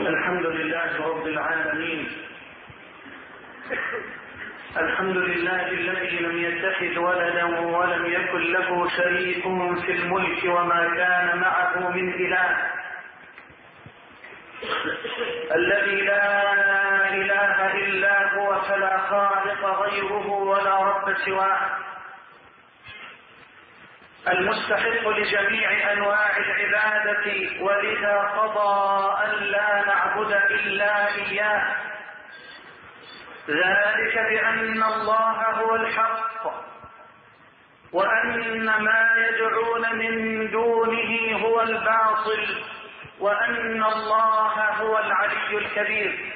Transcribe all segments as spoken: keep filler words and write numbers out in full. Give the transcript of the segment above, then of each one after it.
الحمد لله رب العالمين. الحمد لله الذي لم يتخذ ولدا ولم يكن له شريك في الملك وما كان معه من إله، الذي لا إله إلا هو فلا خالق غيره ولا رب سواه، المستحق لجميع أنواع العبادة، ولذا قضى أن لا نعبد إلا إياه، ذلك بأن الله هو الحق وأن ما يدعون من دونه هو الباطل وأن الله هو العلي الكبير.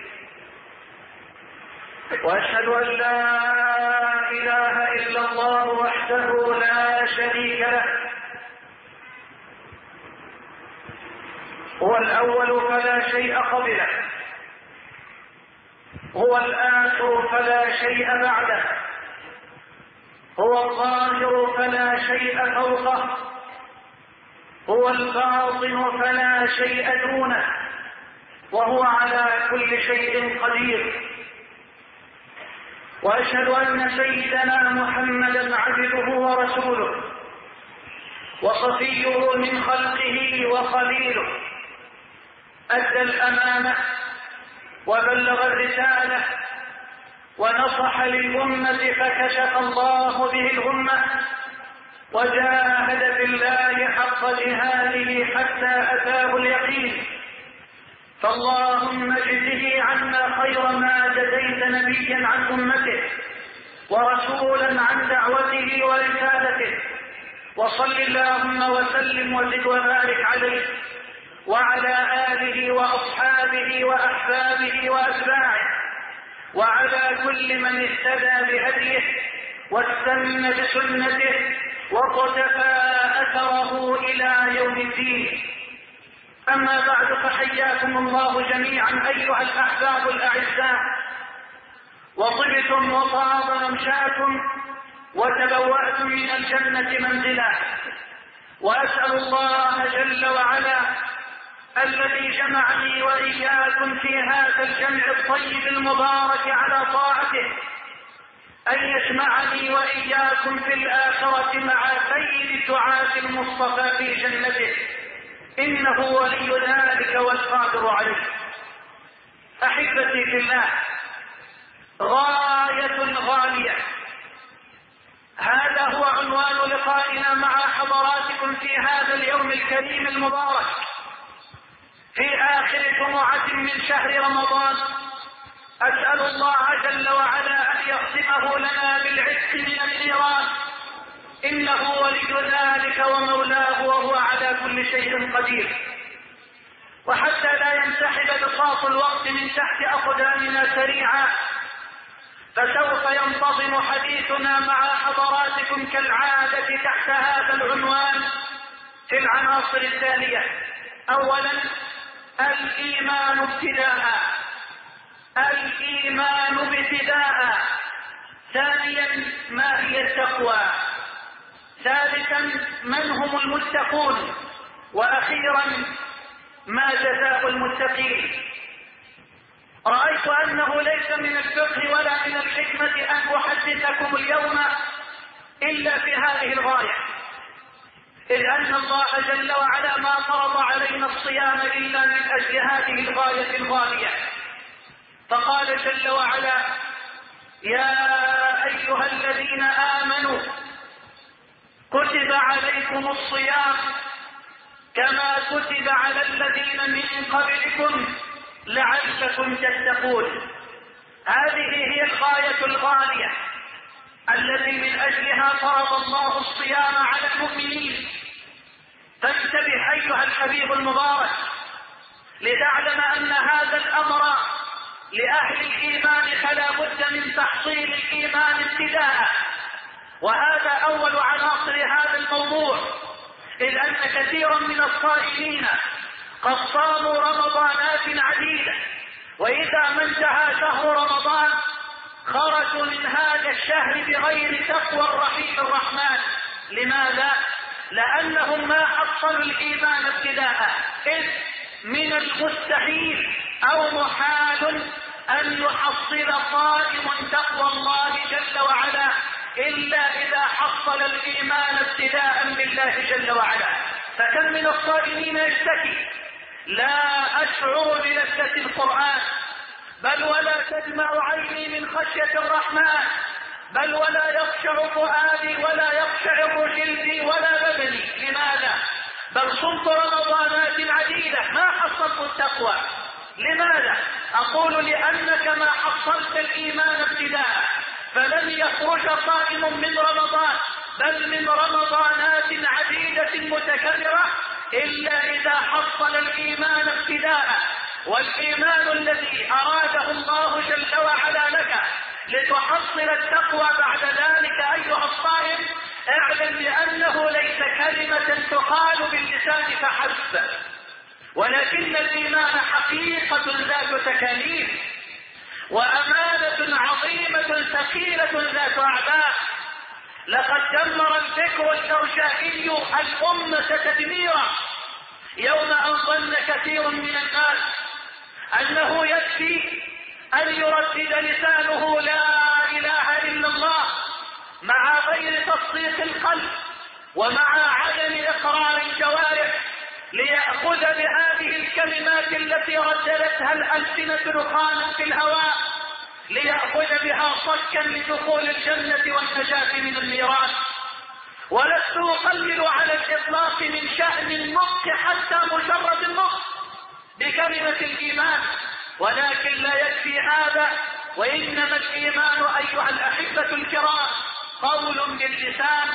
وأشهد أن لا إله إلا الله وحده لا شريك له، هو الأول فلا شيء قبله، هو الآخر فلا شيء بعده، هو الظاهر فلا شيء فوقه، هو الباطن فلا شيء دونه، وهو على كل شيء قدير. وأشهد أن سيدنا محمدا عبده ورسوله وصفيه من خلقه وخليله، أدى الأمانة وبلغ الرسالة ونصح للأمة فكشف الله به الأمة، وجاهد في الله حق جهاده حتى أتاه اليقين. فاللهم اجزه عنا خير ما جزيت نبيا عن أمته ورسولا عن دعوته ورسالته، وصل اللهم وسلم وزد وبارك عليه وعلى آله وأصحابه وأحبابه وأتباعه وعلى كل من اهتدى بهديه واستنى بسنته وقتفى أثره إلى يوم الدين. أما بعد، فحياكم الله جميعا أيها الأحباب الأعزاء، وطبتم وطاب ممشاكم وتبوأتم من الجنة منزلا. وأسأل الله جل وعلا الذي جمعني وإياكم في هذا الجمع الطيب المبارك على طاعته أن يجمعني وإياكم في الآخرة مع سيد الدعاة المصطفى في جنته، إنه ولي ذلك والقادر عليه. أحبتي في الله، غاية غالية، هذا هو عنوان لقائنا مع حضراتكم في هذا اليوم الكريم المبارك، في آخر جمعة من شهر رمضان. أسأل الله جل وعلا أن يختمه لنا بالعتق من النيران، إنه ولي ذلك ومولاه وهو على كل شيء قدير. وحتى لا ينسحب بساط الوقت من تحت أقدامنا سريعا، فسوف ينتظم حديثنا مع حضراتكم كالعادة تحت هذا العنوان في العناصر التالية: أولا، الإيمان ابتداء، الإيمان ابتداء. ثانيا، ما هي التقوى. ثالثا، من هم المتقون. وأخيرا، ما جزاء المتقين. رأيت أنه ليس من الفقه ولا من الحكمة أن أحدثكم اليوم إلا في هذه الغاية، إذ أن الله جل وعلا ما فرض علينا الصيام إلا من أجل هذه الغاية الغالية. فقال جل وعلا: يا أيها الذين آمنوا كتب عليكم الصيام كما كتب على الذين من قبلكم لعلكم تتقون. هذه هي الغاية الغالية التي من أجلها فرض الله الصيام على المؤمنين. فانتبه أيها الحبيب المبارك لتعلم أن هذا الأمر لأهل الإيمان فلا بد من تحصيل الإيمان ابتداء، وهذا أول عناصر هذا الموضوع، إذ أن كثيرا من الصائمين قد صاموا رمضانات عديدة، وإذا ما انتهى شهر رمضان خرجوا من هذا الشهر بغير تقوى الرحيم الرحمن. لماذا؟ لأنهم ما حصلوا الإيمان ابتداء، إذ من المستحيل أو محال أن يحصل صائم تقوى الله جل وعلا إلا إذا حصل الإيمان ابتداء بالله جل وعلا. فكم من الصائمين يشتكي: لا أشعر بلذة القرآن، بل ولا تدمع عيني من خشية الرحمن، بل ولا يخشع فؤادي ولا يقشعر جلدي ولا بدني. لماذا؟ بل صمت رمضانات عديدة ما حصلت التقوى. لماذا؟ أقول لأنك ما حصلت الإيمان ابتداء، فلن يخرج صائم من رمضان بل من رمضانات عديدة متكررة إلا إذا حصل الإيمان ابتداء. والإيمان الذي أراده الله جل وعلا لك لتحصل التقوى بعد ذلك أيها الصائم، اعلم بأنه ليس كلمة تقال باللسان فحسب، ولكن الإيمان حقيقة ذات تكاليف وأمانة عظيمة ثقيلة ذات أعباء. لقد دمر الفكر الشرشائي الأمة تدميرا يوم أن ظن كثير من الناس أنه يكفي أن يردد لسانه لا إله إلا الله مع غير تصديق القلب ومع عدم إقرار الجوارح، ليأخذ بهذه الكلمات التي رددتها الألسنة دخانا في الهواء، ليأخذ بها صكا لدخول الجنة والنجاة من النيران. ولست أقلل على الإطلاق من شأن النطق حتى مجرد النطق بكلمة الإيمان، ولكن لا يكفي هذا. وإنما الإيمان أيها الأحبة الكرام قول باللسان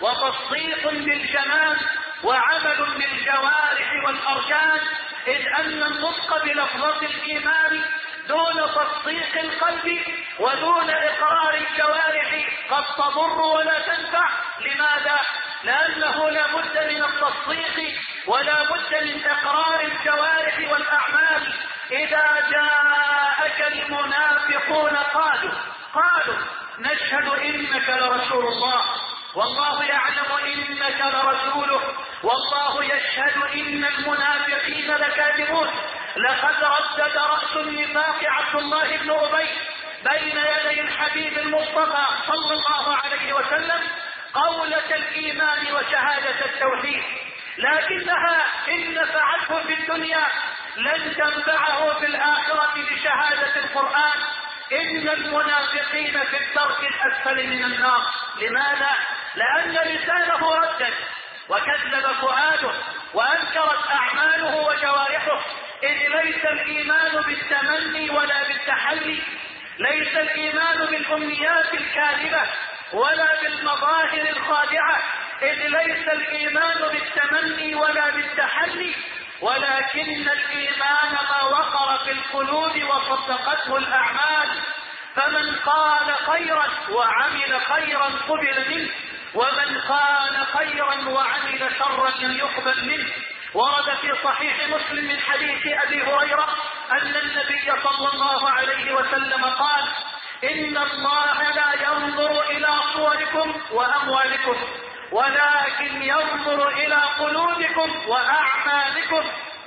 وتصديق بالجنان وعمل بالجوارح والأركان، إذ أن النطق بلفظة الإيمان دون تصديق القلب ودون إقرار الجوارح قد تضر ولا تنفع. لماذا؟ لأنه لا بد من التصديق ولا بد من إقرار الجوارح والأعمال. إذا جاءك المنافقون قالوا قالوا نشهد إنك لرسول الله والله يعلم إنك لرسوله والله يشهد إن المنافقين لكاذبون. لقد ردد رأس النفاق عبد الله بن أبي بين يدي الحبيب المصطفى صلى الله عليه وسلم قولة الإيمان وشهادة التوحيد، لكنها إن نفعته في الدنيا لن تنفعه في الآخرة بشهادة القرآن: إن المنافقين في الدرك الأسفل من النار. لماذا؟ لأن لسانه ردد وكذب فؤاده وأنكرت أعماله وجوارحه، إذ ليس الإيمان بالتمني ولا بالتحلي، ليس الإيمان بالأمنيات الكاذبة ولا بالمظاهر الخادعة، إذ ليس الإيمان بالتمني ولا بالتحلي، ولكن الإيمان ما وقر في القلوب وصدقته الأعمال. فمن قال خيرا وعمل خيرا قبل منه، ومن قال خيرا وعمل شرا لم يقبل منه. ورد في صحيح مسلم من حديث أبي هريرة أن النبي صلى الله عليه وسلم قال: إن الله لا ينظر إلى صوركم وأموالكم ولكن ينظر إلى قلوبكم وأعمالكم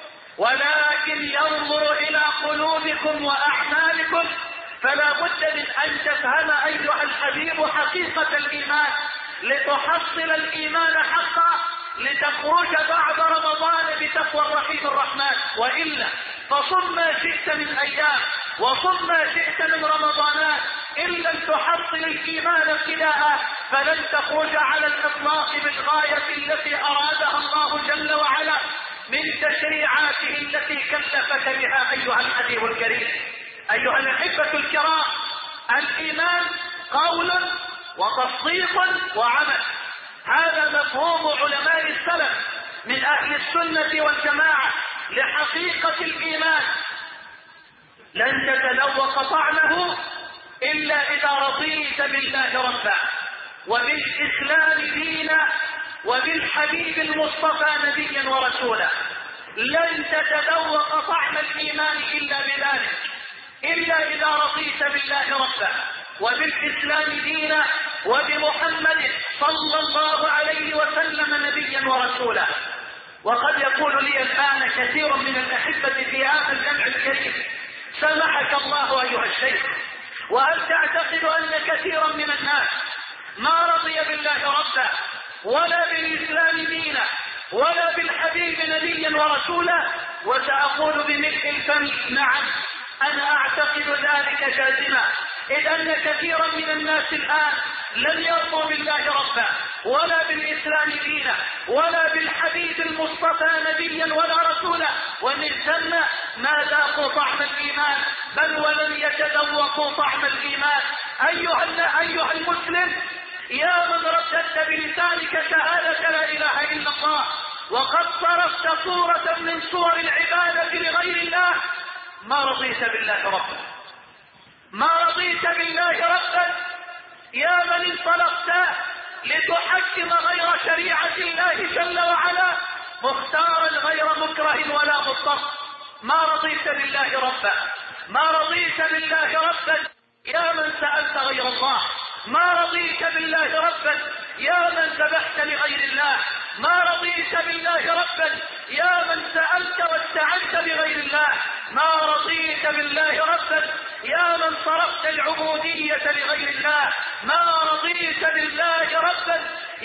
ولكن ينظر إلى قلوبكم وأعمالكم. فلا بد من أن تفهم أيها الحبيب حقيقة الإيمان لتحصل الإيمان حقا، لتخرج بعد رمضان بتقوى الرحيم الرحمن. وإلا فصم ما شئت من أيام وصم ما شئت من رمضانات، إن لم تحصل الإيمان ابتداء فلن تخرج على الإطلاق بالغاية التي أرادها الله جل وعلا من تشريعاته التي كلفك بها أيها الحبيب الكريم. أيها الأحبة الكرام، الإيمان قول وتصديق وعمل، هذا مفهوم علماء السلف من أهل السنة والجماعة لحقيقة الإيمان. لن تتذوق طعمه إلا إذا رضيت بالله ربا وبالإسلام دينا وبالحبيب المصطفى نبيا ورسولا. لن تتذوق طعم الإيمان إلا بذلك، إلا إذا رضيت بالله ربا وبالإسلام دينا وبمحمد صلى الله عليه وسلم نبيا ورسولا. وقد يقول لي الآن كثير من الأحبة في هذا الجمع الكريم: شيء. وهل تعتقد أن كثيرا من الناس ما رضي بالله ربا ولا بالإسلام دينا ولا بالحبيب نبيا ورسولا؟ وسأقول بملء الفم نعم، أنا أعتقد ذلك جازما، إذ أن كثيرا من الناس الآن لم يرضوا بالله ربا ولا بالإسلام دينا ولا بالحبيب المصطفى نبيا ولا رسولا، ومن ثم ما ذاقوا طعم الإيمان بل ولم يتذوقوا طعم الإيمان. أيها, أيها المسلم، يا من رددت بلسانك شهادة لا إله إلا الله وقد صرفت صورة من صور العبادة لغير الله، ما رضيت بالله ربا، ما رضيت بالله ربا. يا من انطلقت لتحكم غير شريعة الله جل وعلا مختارا غير مكره ولا مضطر، ما رضيت بالله ربا، ما رضيت بالله ربا. يا من سألت غير الله، ما رضيت بالله ربا. يا من ذبحت لغير الله، ما رضيت بالله ربا. يا من سألت واستعنت بغير الله، ما رضيت بالله ربا. يا من صرفت العبودية لغير الله، ما رضيت بالله ربا.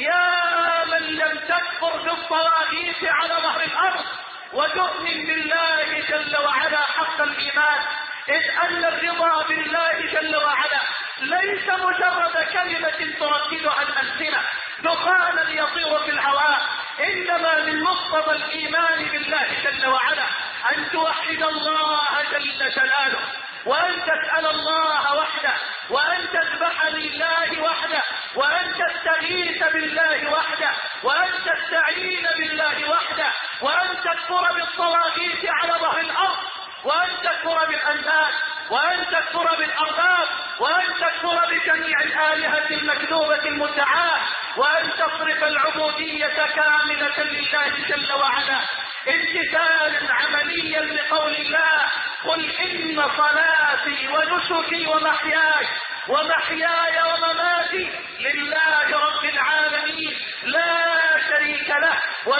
يا من لم تكفر بالطواغيت على ظهر الأرض وتؤمن بالله جل وعلا حق الإيمان، إذ أن الرضا بالله جل وعلا ليس مجرد كلمة ترددها الألسنة دخانا يطير في الهواء، إنما من مقتضى الإيمان بالله جل وعلا أن توحد الله جل جلاله، وأن تسأل الله وحده، وأن تذبح لله وحده، وأن تستغيث بالله وحده، وأن تستعين بالله وحده، وأن تكفر بالطواغيت على ظهر الأرض، وأن تكفر بالأنداد، وأن تكفر بالأرباب، وأن تكفر بجميع الآلهة المكذوبة المدعاة، وأن تصرف العبودية كاملة لله جل وعلا امتثالا عمليا لقول الله: قل إن صلاتي ونسكي ومحياي ومحياي ومماتي لله رب العالمين لا شريك له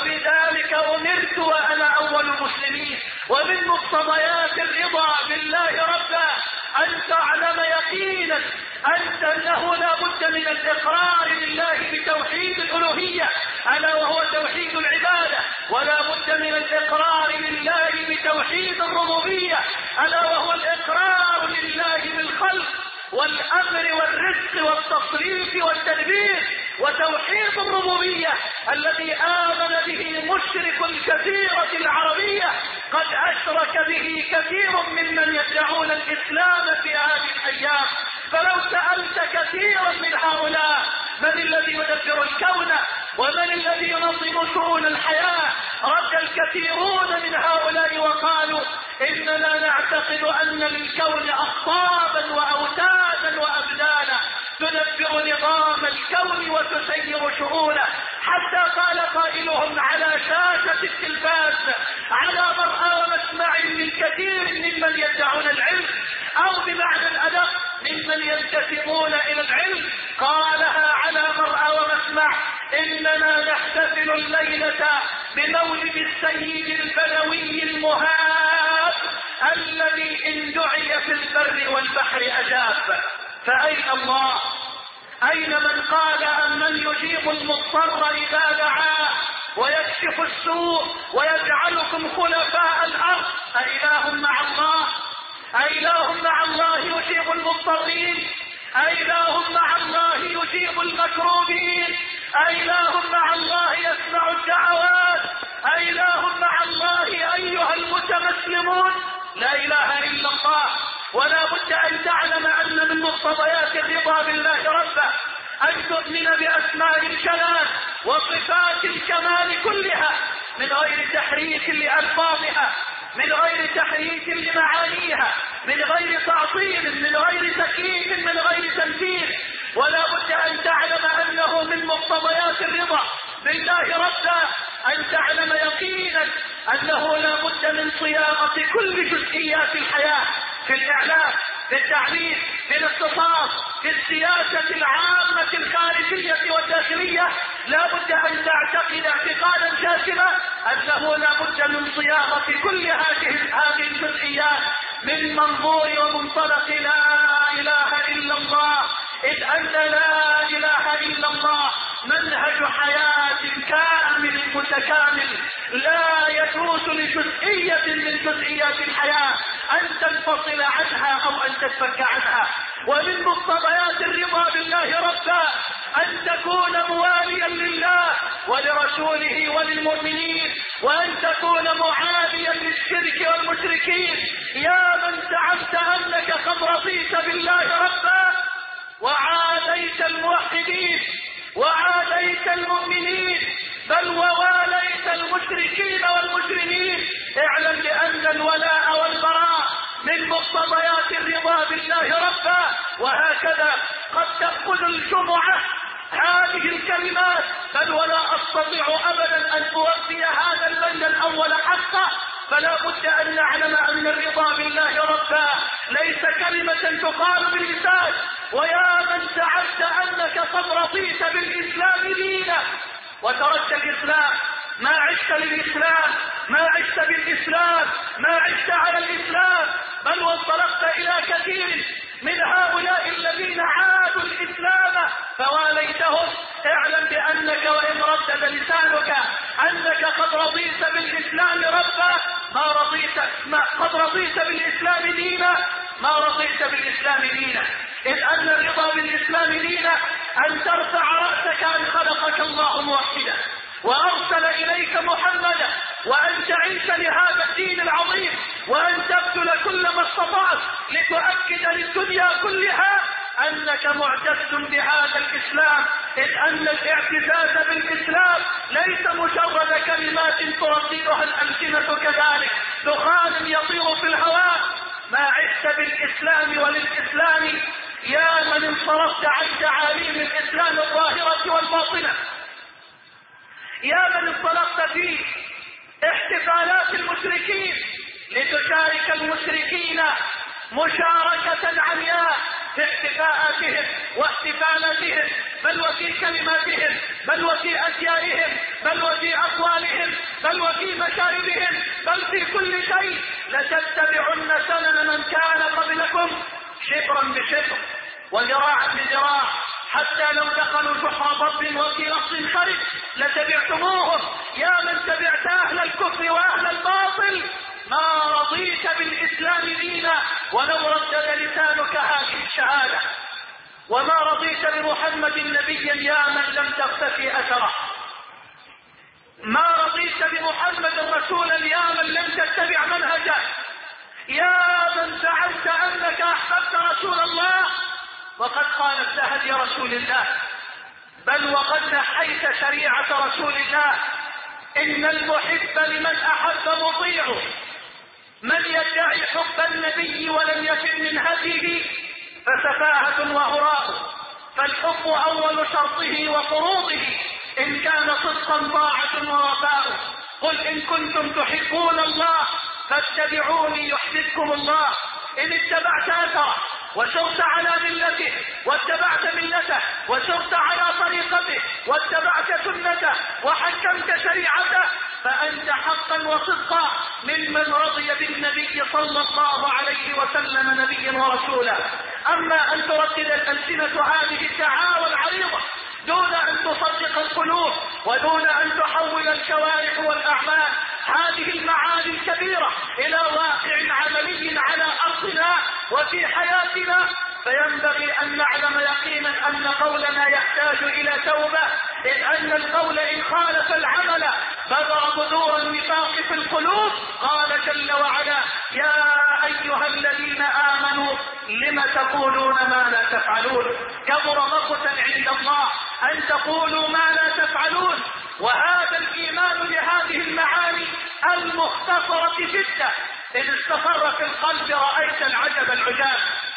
وبذلك أمرت وأنا أول المسلمين. ومن مقتضيات الرضا بالله ربا أن تعلم يقينا أنت أنه لا بد من الإقرار لله بتوحيد الألوهية ألا وهو توحيد العبادة، ولا بد من الإقرار لله بتوحيد الربوبية ألا وهو الإقرار لله بالخلق والأمر والرزق والتصريف والتدبير، وتوحيد الربوبية الذي آمن به مشرك الجزيرة العربية قد أشرك به كثير ممن يدعون الإسلام في هذه الأيام. فلو سألت كثيرا من هؤلاء من الذي يدبر الكون ومن الذي ينظم شؤون الحياة، رد الكثيرون من هؤلاء وقالوا: إننا نعتقد أن للكون أخطابا وأوتادا وأبدانا تدبر نظام الكون وتسير شؤونه، حتى قال قائلهم على شاشة التلفاز على مرأى ومسمع من كثير ممن يدعون العلم، أو بمعنى الأدق ممن ينتسبون إلى العلم، قالها على مرأى ومسمع: إننا نحتفل الليلة بمولد السيد البدوي المهاب الذي إن دعي في البر والبحر أجاب. فأين الله؟ أين من قال أمن يجيب المضطر إذا دعاه ويكشف السوء ويجعلكم خلفاء الأرض؟ أإله مع الله؟ أإله مع الله يجيب المضطرين؟ أإله مع الله يجيب المكروبين؟ أإله مع الله يسمع الدعوات؟ أإله مع الله أيها المتمسلمون؟ لا إله إلا الله. ولا بد أن تعلم أن من مقتضيات الرضا بالله ربا أن تؤمن بأسماء الكلام وصفات الكمال كلها من غير تحريف لألفاظها، من غير تحريف لمعانيها، من غير تعطيل، من غير تكييف، من غير تمثيل. ولا بد أن تعلم أنه من مقتضيات الرضا بالله ربا أن تعلم يقينا أنه لا بد من صياغة كل جزئيات الحياة، في الإعلام، في التعليم، في الاقتصاد، في السياسة العامة الخارجية والداخلية. لا بد أن تعتقد اعتقادا جازما أنه لا بد من صياغة كل هذه هذه الجزئيات من منظور ومنطلق لا إله إلا الله، إذ أن لا إله إلا الله منهج حياة كامل متكامل لا يجوز لجزئية من جزئيات الحياة أن تنفصل عنها أو أن تتفك عنها. ومن مقتضيات الرضا بالله ربا أن تكون مواليا لله ولرسوله وللمؤمنين، وأن تكون معاديا للشرك والمشركين. يا من زعمت أنك قد رضيت بالله ربا وعاديت الموحدين وعاديت المؤمنين بل وواليت المشركين والمجرمين، اعلم بأن الولاء والبراء من مقتضيات الرضا بالله ربا. وهكذا قد تأخذ الجمعة هذه الكلمات، بل ولا أستطيع أبدا أن أوفي هذا البند الأول حقه، فلا بد أن نعلم أن الرضا بالله ربا ليس كلمة تقال باللسان. ويا من زعمت أنك قد رضيت بالإسلام دينا وتركت الإسلام، ما عشت للإسلام، ما عشت بالإسلام، ما عشت على الإسلام، بل وانطلقت إلى كثير من هؤلاء الذين عادوا الإسلام فواليتهم، اعلم بأنك وإن ردد لسانك أنك قد رضيت بالإسلام ربا ما رضيت ما قد رضيت بالإسلام دينا ما رضيت بالإسلام دينا. إذ أن الرضا بالإسلام دينا أن ترفع رأسك أن خلقك الله موحدا وأرسل إليك محمدا، وأن تعيش لهذا الدين العظيم، وأن تبذل كل ما استطعت لتؤكد للدنيا كلها أنك معتز بهذا الإسلام. إذ أن الاعتزاز بالإسلام ليس مجرد كلمات ترددها الألسنة كذلك دخان يطير في الهواء، ما عشت بالإسلام وللإسلام. يا من انصرفت عن تعاليم الإسلام الظاهرة والباطنة، يا من انطلقت في احتفالات المشركين لتشارك المشركين مشاركة عمياء في احتفاءاتهم واحتفالاتهم، بل وفي كلماتهم، بل وفي أزيائهم، بل وفي أقوالهم، بل وفي مشاربهم، بل في كل شيء. لتتبعن سنن من كان قبلكم شبرا بشبر وذراعا بذراع، حتى لو دخلوا جحر ضب وفي نص خرج لتبعتموهم. يا من تبعت أهل الكفر وأهل الباطل ما رضيت بالإسلام دينا ولو ردد لسانك هذه الشهادة، وما رضيت بمحمد نبيا يا من لم تختفي أثره، ما رضيت بمحمد رسولا يا من لم تتبع منهجه، يا من زعمت أنك أحببت رسول الله وقد خالفت هدي رسول الله، بل وقد نحيت شريعة رسول الله. إن المحب لمن أحب مطيعه، من يدعي حب النبي ولم يفر من هديه فسفاهة وهراء، فالحب أول شرطه وفروضه، إن كان صدقا طاعة ووفاء. قل إن كنتم تحبون الله فاتبعوني يحببكم الله. إن اتبعت أثره وسرت على ملته واتبعت ملته وسرت على طريقته واتبعت سنته وحكمت شريعته فأنت حقا وصدقا ممن رضي بالنبي صلى الله عليه وسلم نبيا ورسولا. أما أن تردد الألسنة هذه الدعاوى العريضة دون أن تصدق القلوب ودون أن تحول الجوارح والأعمال هذه المعاني الكبيرة إلى واقع عملي على أرضنا وفي حياتنا، فينبغي أن نعلم يقينا أن قولنا يحتاج إلى توبة، إذ أن القول إن خالف العمل بذر بذور النفاق في القلوب. قال جل وعلا: يا أيها الذين آمنوا لم تقولون ما لا تفعلون، كبر مقتا عند الله أن تقولوا ما لا تفعلون. وهذا الإيمان لهذه المعاني المختصرة جدا إن استقر في القلب رأيت العجب العجاب.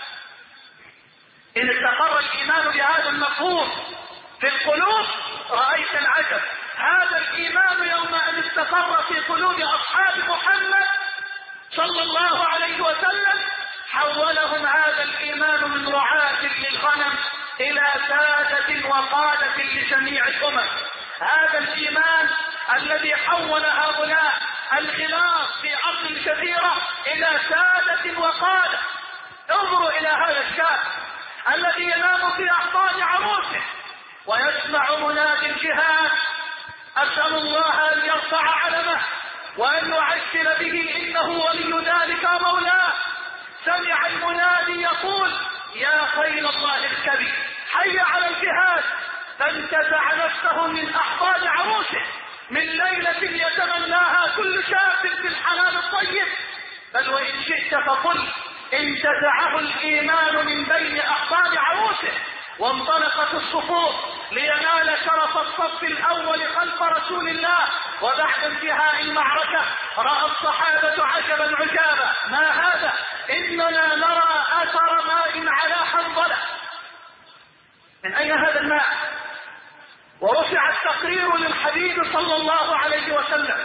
إن استقر الإيمان بهذا المفهوم في القلوب رأيت العجب. هذا الإيمان يوم أن استقر في قلوب أصحاب محمد صلى الله عليه وسلم حولهم هذا الإيمان من رعاة للغنم إلى سادة وقادة لجميع الأمم. هذا الإيمان الذي حول هؤلاء الخلاف في أرض كثيرة إلى سادة وقادة القادة. انظروا إلى هذا الشاب الذي ينام في أحضان عروسه ويسمع منادي الجهاد. أسأل الله أن يرفع علمه وأن يعجل به، إنه ولي ذلك مولاه. سمع المنادي يقول: يا خيل الله الكبير، حي على الجهاد. فانتزع نفسه من أحضان عروسه من ليلة يتمناها كل شاب في الحلال الطيب، بل وإن شئت فقل انتزعه الإيمان من بين أحضان عروسه، وانطلقت الصفوف لينال شرف الصف الأول خلف رسول الله. وبعد انتهاء المعركة رأى الصحابة عجبا عجابا: ما هذا؟ إننا نرى أثر ماء على حنظلة. من أين هذا الماء؟ ورفع التقرير للحبيب صلى الله عليه وسلم،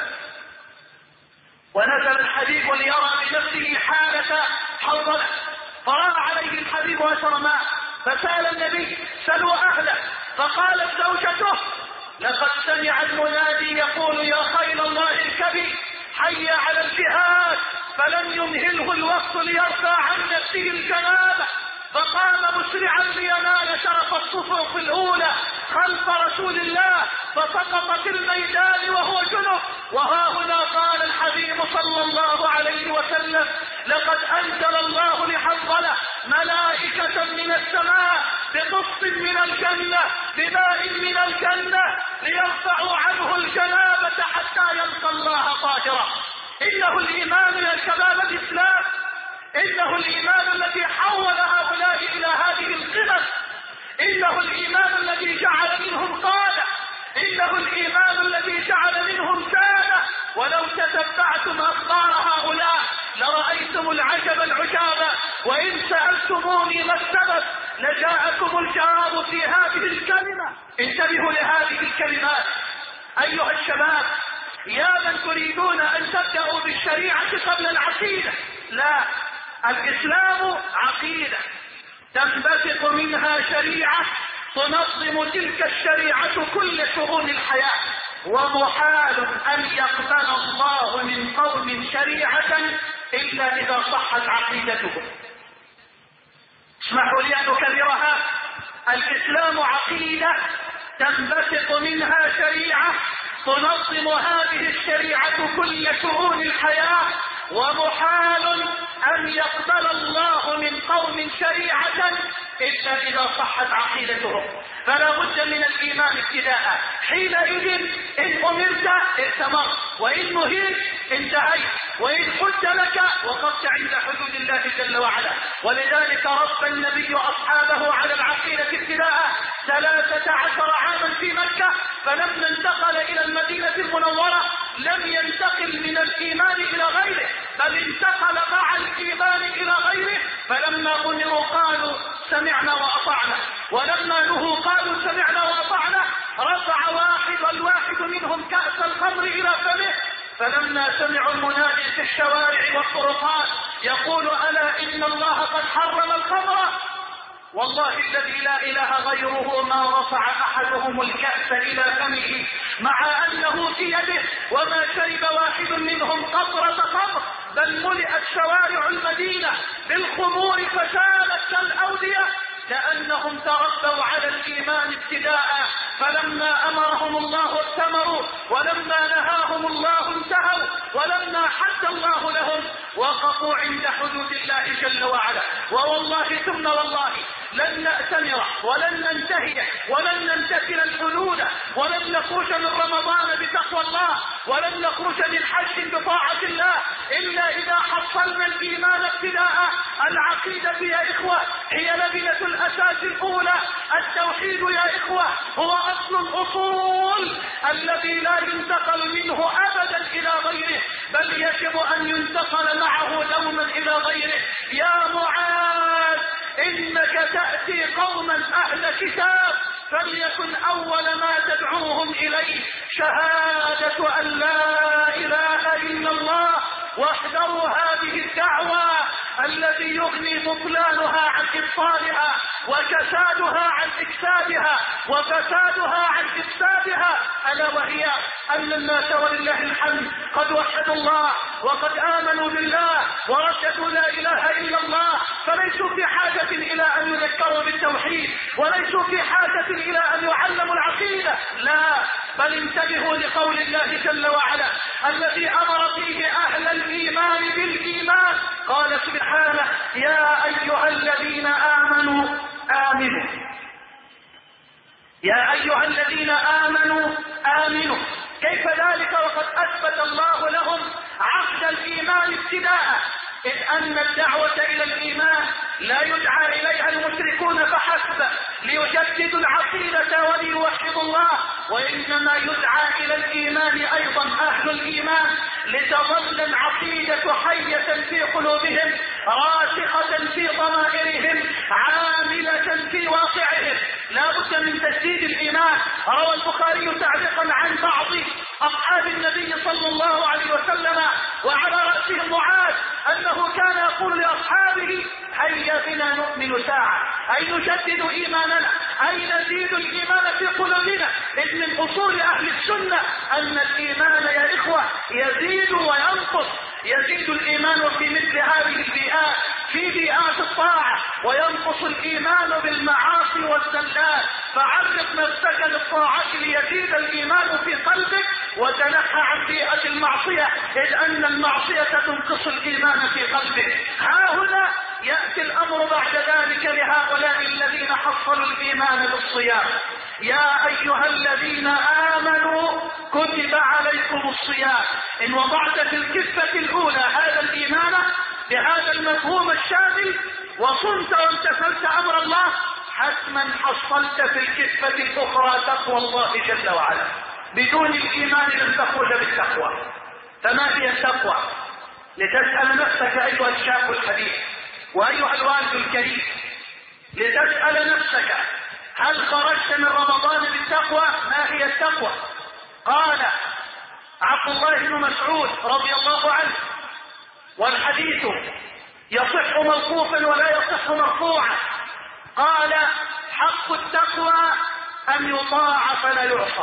ونزل الحبيب ليرى بنفسه حالة حنظلة، فرأى عليه الحبيب أثر ماء، فسأل النبي: سلوا أهله. فقالت زوجته: لقد سمع المنادي يقول يا خيل الله الكبير، حي على الجهاد. فلم يمهله الوقت ليرفع عن نفسه الجنابة، فقام مسرعا لينال شرف الصفوف الأولى خلف رسول الله، فسقط في الميدان وهو جنب. وها هنا قال الحبيب صلى الله عليه وسلم: لقد أنزل الله لحنظلة ملائكة من السماء بقسط من الجنة بماء من الجنة ليرفعوا عنه الجنابة حتى يلقى الله طاهرا. إنه الإيمان يا شباب الإسلام، إنه الإيمان الذي حول هؤلاء إلى هذه القمم، إنه الإيمان الذي جعل منهم قادة، إنه الإيمان الذي جعل منهم سادة. ولو تتبعتم أخبار هؤلاء لرأيتم العجب العجاب، وإن سألتموني ما السبب لجاءكم الجواب في هذه الكلمة. انتبهوا لهذه الكلمات أيها الشباب، يا من تريدون أن تبدأوا بالشريعة قبل العقيدة. لا، الإسلام عقيدة تنبثق منها شريعة تنظم تلك الشريعة كل شؤون الحياة، ومحال أن يقبل الله من قوم شريعة إلا إذا صحت عقيدتهم. اسمحوا لي أن أكررها: الإسلام عقيدة تنبثق منها شريعة تنظم هذه الشريعة كل شؤون الحياة، ومحال أن يقبل الله من قوم شريعة إلا إذا صحت عقيدتهم. فلا بد من الإيمان ابتداء. حينئذ إن أمرت ائتمرت، وإن نهيت انتهيت، وإن حد لك وقفت عند حدود الله جل وعلا. ولذلك رب النبي أصحابه على العقيدة ابتداء ثلاثة عشر عاما في مكة، فلما انتقل إلى المدينة المنورة لم ينتقل من الإيمان إلى غيره، بل انتقل مع الإيمان إلى غيره. فلما أمروا قالوا سمعنا وأطعنا، ولما نهوا قالوا سمعنا وأطعنا. رفع واحد الواحد منهم كأس الخمر إلى فمه، فلما سمعوا المنادي في الشوارع والطرقات يقول ألا إن الله قد حرم الخمر، والله الذي لا إله غيره ما رفع أحدهم الكأس إلى فمه مع أنه في يده، وما شرب واحد منهم قطرة خمر، بل ملئت شوارع المدينة بالخمور فسالت كالأودية كأنهم تربوا على الإيمان ابتداء. فلما أمرهم الله ائتمروا، ولما نهاهم الله انتهوا، ولما حد الله لهم وقفوا عند حدود الله جل وعلا. ووالله ثم والله لن نأتمر ولن ننتهي ولن نمتثل الحدود، ولن نخرج من رمضان بتقوى الله، ولن نخرج من حج بطاعة الله إلا إذا حصلنا الإيمان ابتداء. العقيدة يا إخوة هي لبنة الأساس الأولى. التوحيد يا إخوة هو أصل الأصول الذي لا ينتقل منه أبدا إلى غيره، بل يجب أن ينتقل معه دوما إلى غيره. يا معاذ إنك تأتي قوما أهل كتاب، فليكن أول ما تدعوهم إليه شهادة أن لا إله إلا الله، واحذروا هذه الدعوة التي يغني بطلانها عن إبطالها، وكسادها عن إكسادها، وفسادها عن إفسادها، ألا وهي أن الناس ولله الحمد قد وحدوا الله وقد آمنوا بالله ورددوا لا إله إلا يتذكروا بالتوحيد وليسوا في حاجة إلى أن يعلموا العقيدة. لا، بل انتبهوا لقول الله جل وعلا الذي أمر فيه أهل الإيمان بالإيمان. قال سبحانه: يا أيها الذين آمنوا آمنوا يا أيها الذين آمنوا آمنوا كيف ذلك وقد أثبت الله لهم عقد الإيمان ابتداء، إذ أن الدعوة إلى الإيمان لا يدعى إليها المشركون فحسب ليجددوا العقيدة وليوحدوا الله، وإنما يدعى إلى الإيمان أيضا أهل الإيمان لتظل العقيدة حية في قلوبهم راسخة في ضمائرهم عاملة في واقعهم. لا بد من تجديد الإيمان. روى البخاري تعليقا عن بعض أصحاب النبي صلى الله عليه وسلم وعلى رأسهم معاذ أنه كان يقول لأصحابه: هيا بنا نؤمن ساعة، أي نجدد إيماننا، أي نزيد الإيمان في قلوبنا. إذ من أصول أهل السنة أن الإيمان يا إخوة يزيد وينقص. يزيد الإيمان في مثل هذه البيئات، في بيئات الطاعة، وينقص الإيمان بالمعاصي والزلات. فعرف نفسك للطاعة ليزيد الإيمان في قلبك، وتنحى عن بيئة المعصية، إذ أن المعصية تنقص الإيمان في قلبك. ها هنا يأتي الأمر بعد ذلك لهؤلاء الذين حصلوا الإيمان بالصيام: يا أيها الذين آمنوا كتب عليكم الصيام. إن وضعت في الكفة الأولى هذا الإيمان بهذا المفهوم الشامل وصمت وامتثلت أمر الله، حتما حصلت في الكفة الأخرى تقوى الله جل وعلا. بدون الإيمان لن تخرج بالتقوى. فما هي التقوى؟ لتسأل نفسك أيها الشاب الحديث وأيها الوالد الكريم، لتسأل نفسك: هل خرجت من رمضان بالتقوى؟ ما هي التقوى؟ قال عبد الله بن مسعود رضي الله عنه، والحديث يصح موقوفا ولا يصح مرفوعا، قال: حق التقوى أن يطاع فلا يعصى،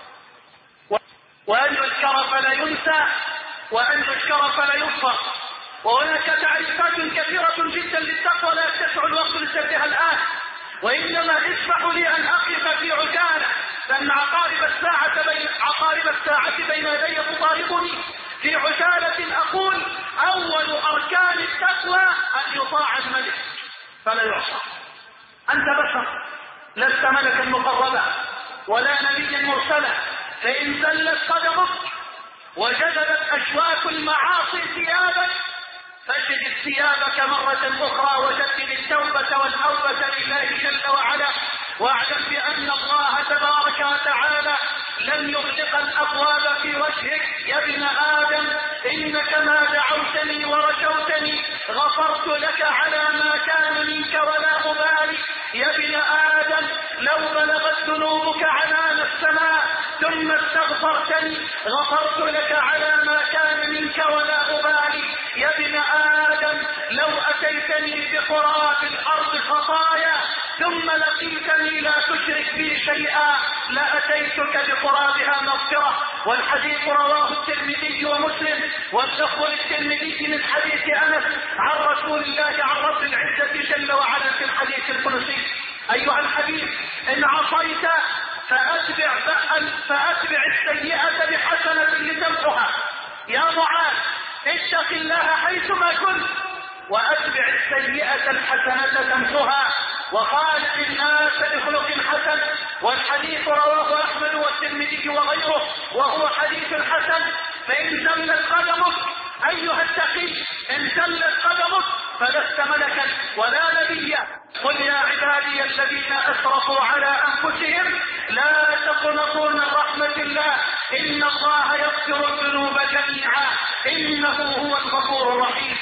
وأن يذكر فلا ينسى، وأن يذكر فلا يكفر. وهناك تعريفات كثيرة جدا للتقوى لا يتسع الوقت لسردها الآن، وإنما اسمحوا لي أن أقف في عجالة، لأن عقارب الساعة بين عقارب الساعة بين يدي تطاردني. في عجالة أقول: أول أركان التقوى أن يطاع الملك فلا يعصى. أنت بشر، لست ملكا مقربا ولا نبيا مرسلا، فإن زلت قدمك وجذبت أشواك المعاصي ثيابك فاجدد ثيابك مرة أخرى وجدد التوبة والأوبة لله جل وعلا، واعلم بأن الله تبارك وتعالى لن يغلق الأبواب في وجهك. يا ابن آدم إنك ما دعوتني ورجوتني غفرت لك على ما كان منك ولا أبالي. يا ابن آدم لو بلغت ذنوبك عنان السماء ثم استغفرتني غفرت لك على ما كان منك ولا أبالي. يا ابن آدم لو أتيتني بقراب الأرض خطايا ثم لقيتني لا تشرك بي شيئا لأتيتك بقرابها مغفرة. والحديث رواه الترمذي ومسلم، واللفظ للترمذي من حديث أنس عن رسول الله عن رب العزة جل وعلا في الحديث القدسي: أيها الحبيب إن عصيت فأتبع فأتبع السيئة بحسنة لتمحها. يا معاذ اتق الله حيثما كنت وأتبع السيئة الحسنة تمحها. وقال: الناس بخلق حسن. والحديث رواه أحمد والترمذي وغيره وهو حديث حسن. فإن زلت قدمك أيها التقي، إن زلت قدمك فلست ملكا ولا نبيا. قل يا عبادي الذين أسرفوا على أنفسهم لا تقنطوا من رحمة الله إن الله يغفر الذنوب جميعا إنه هو الغفور الرحيم.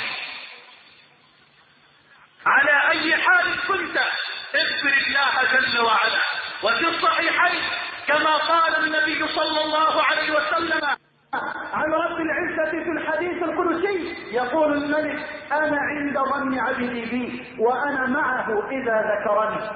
على أي حال كنت اذكر الله جل وعلا. وفي الصحيحين كما قال النبي صلى الله عليه وسلم عن رب العزة في الحديث القدسي: يقول الملك: أنا عند ظن عبدي بي وأنا معه إذا ذكرني.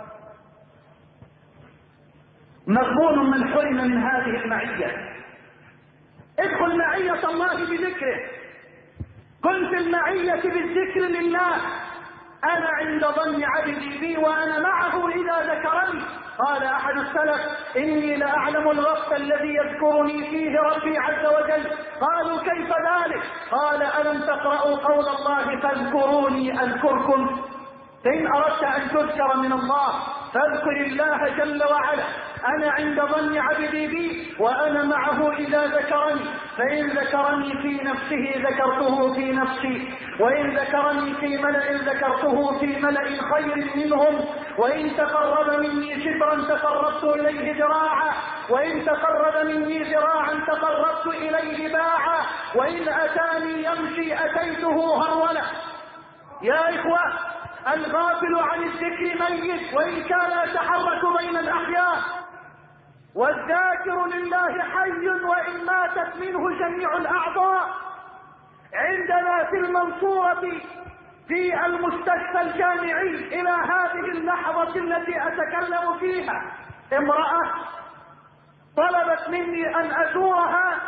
مغبون من حرم من هذه المعية. ادخل معية الله بذكره، كن في المعية بالذكر لله. أنا عند ظن عبدي بي وأنا معه إذا ذكرني. قال أحد السلف إني لأعلم الوقت الذي يذكرني فيه ربي عز وجل. قالوا كيف ذلك؟ قال ألم تقرأوا قول الله فاذكروني أذكركم؟ فإن أردت أن تذكر من الله فاذكر الله جل وعلا. أنا عند ظن عبدي بي وأنا معه إذا ذكرني، فإن ذكرني في نفسه ذكرته في نفسي، وإن ذكرني في ملأ ذكرته في ملأ خير منهم، وإن تقرب مني شبرا تقربت إليه ذراعا، وإن تقرب مني ذراعا تقربت إليه باعا، وإن أتاني يمشي أتيته هرولا. يا إخوة، الغافل عن الذكر ميت وإن كان يتحرك بين الأحياء، والذاكر لله حي وإن ماتت منه جميع الأعضاء. عندنا في المنصورة في المستشفى الجامعي إلى هذه اللحظة التي أتكلم فيها امرأة طلبت مني أن أزورها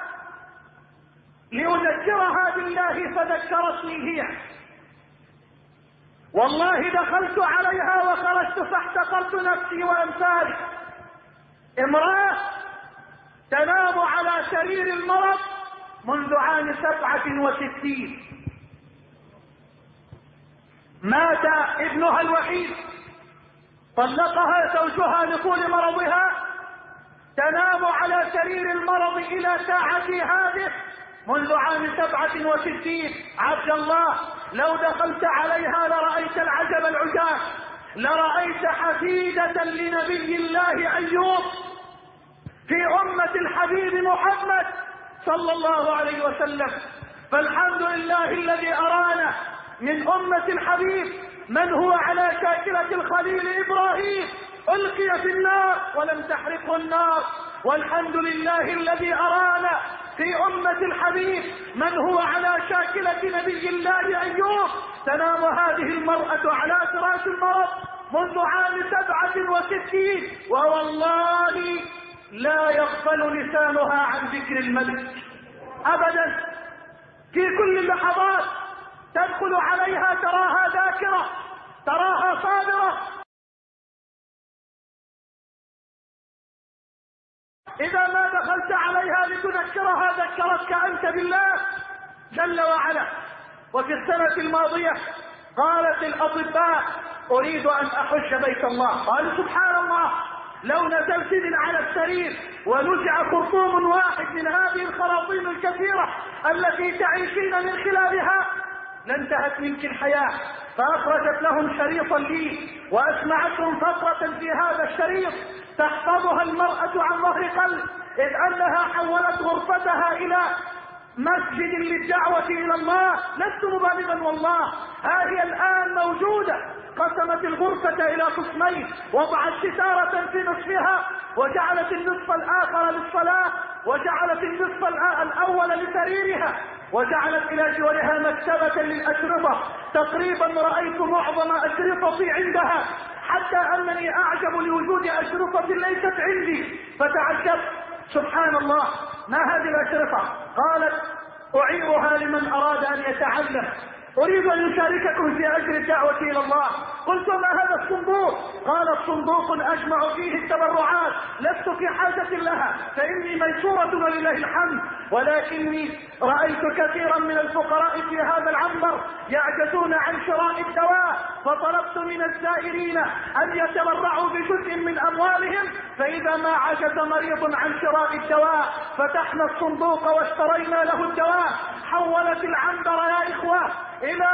لأذكرها بالله فذكرتني هي. والله دخلت عليها وخرجت فاحتقرت نفسي وأمثالي. امرأة تنام على سرير المرض منذ عام سبعة وستين، مات ابنها الوحيد، طلقها زوجها لطول مرضها، تنام على سرير المرض إلى ساعتي هذه منذ عام سبعة وستين. عبد الله، لو دخلت عليها لرأيت العجب العجاب، لرأيت حفيدة لنبي الله أيوب في أمة الحبيب محمد صلى الله عليه وسلم. فالحمد لله الذي أرانا من أمة الحبيب من هو على شاكلة الخليل إبراهيم ألقي في النار ولم تحرقه النار. والحمد لله الذي أرانا في أمة الحبيب من هو على شاكلة نبي الله أيوب تنام هذه المرأة على فراش المرض منذ عام سبعة وستين، ووالله لا يغفل لسانها عن ذكر الملك أبدا. في كل اللحظات تدخل عليها تراها ذاكرة، تراها صابرة. إذا ما دخلت عليها لتذكرها ذكرتك أنت بالله جل وعلا. وفي السنة الماضية قالت الأطباء أريد أن أحج بيت الله. قال سبحان الله، لو نزلت من على السرير ونزع خرطوم واحد من هذه الخراطيم الكثيرة التي تعيشين من خلالها لانتهت منك الحياة. فأخرجت لهم شريطا لي وأسمعتهم فقرة في هذا الشريط تحفظها المرأة عن ظهر قلب، إذ أنها حولت غرفتها إلى مسجد للدعوة إلى الله. لست مبالغا والله، ها هي الآن موجودة. قسمت الغرفة إلى قسمين، وضعت ستارة في نصفها وجعلت النصف الآخر للصلاة، وجعلت النصف الأول لسريرها، وجعلت إلى جوارها مكتبة للأشرطة. تقريبا رأيت معظم أشرطتي عندها، حتى أنني أعجب لوجود أشرطة ليست عندي فتعجبت. سبحان الله، ما هذه الأشرطة؟ قالت أعيرها لمن أراد أن يتعلم، أريد أن يشارككم في أجر الدعوة إلى الله. قلت ما هذا الصندوق؟ قال صندوق أجمع فيه التبرعات، لست في حاجة لها فإني ميسورة ولله الحمد، ولكني رأيت كثيرا من الفقراء في هذا العنبر يعجزون عن شراء الدواء، فطلبت من الزائرين أن يتبرعوا بجزء من أموالهم، فإذا ما عجز مريض عن شراء الدواء فتحنا الصندوق واشترينا له الدواء. حولت العنبر يا إخوة إلى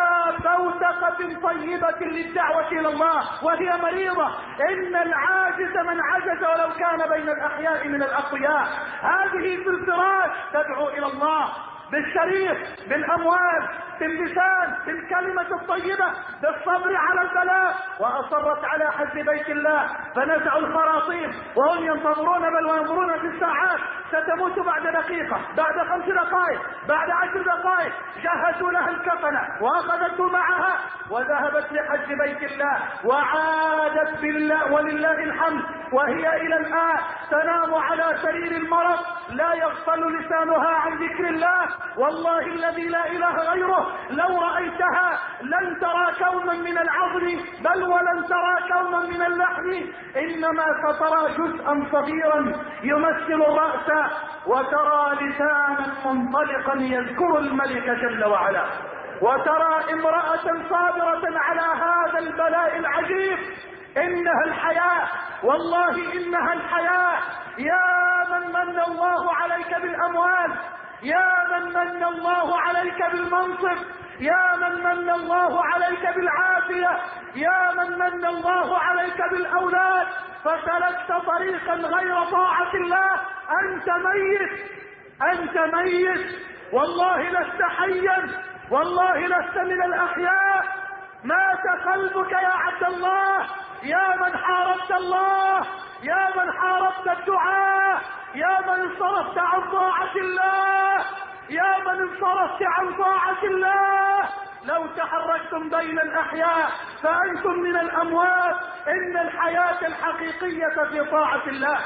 بوتقة طيبة للدعوة إلى الله وهي مريضة. إن العاجز من عجز ولو كان بين الأحياء من الأقوياء. هذه في الفراش تدعو إلى الله بالشريف، بالأموال، باللسان، بالكلمة الطيبة، بالصبر على البلاء. وأصرت على حج بيت الله فنزعوا الخراطيم وهم ينتظرون بل وينظرون في الساعات، ستموت بعد دقيقة، بعد خمس دقائق، بعد عشر دقائق. جهزوا لها الكفن وأخذته معها وذهبت لحج بيت الله وعادت بالله ولله الحمد، وهي إلى الآن تنام على سرير المرض لا يغفل لسانها عن ذكر الله. والله الذي لا إله غيره لو رأيتها لن ترى كوما من العظم بل ولن ترى كوما من اللحم، إنما سترى جزءا صغيرا يمثل الرأس، وترى لسانا منطلقا يذكر الملك جل وعلا، وترى امرأة صابرة على هذا البلاء العجيب. إنها الحياة، والله إنها الحياة. يا من من الله عليك بالأموال، يا من من الله عليك بالمنصب، يا من من الله عليك بالعافية، يا من من الله عليك بالأولاد، فسلكت طريقا غير طاعة الله. أنت ميت، أنت ميت، والله لست حيا، والله لست من الأحياء. مات قلبك يا عبد الله، يا من حاربت الله، يا من حاربت الدعاء، يا من انصرفت عن طاعة الله، يا من انصرفت عن طاعة الله. لو تحركتم بين الأحياء فأنتم من الأموات. إن الحياة الحقيقية في طاعة الله،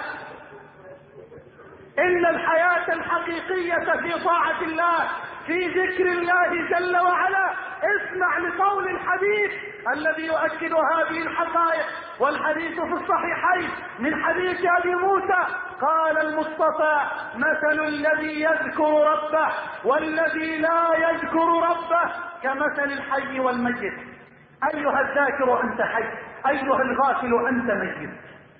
إن الحياة الحقيقية في طاعة الله، في ذكر الله جل وعلا. اسمع لقول الحديث الذي يؤكد هذه الحقائق، والحديث في الصحيحين من حديث أبي موسى. قال المصطفى: مثل الذي يذكر ربه والذي لا يذكر ربه كمثل الحي والميت. أيها الذاكر أنت حي، أيها الغافل أنت ميت.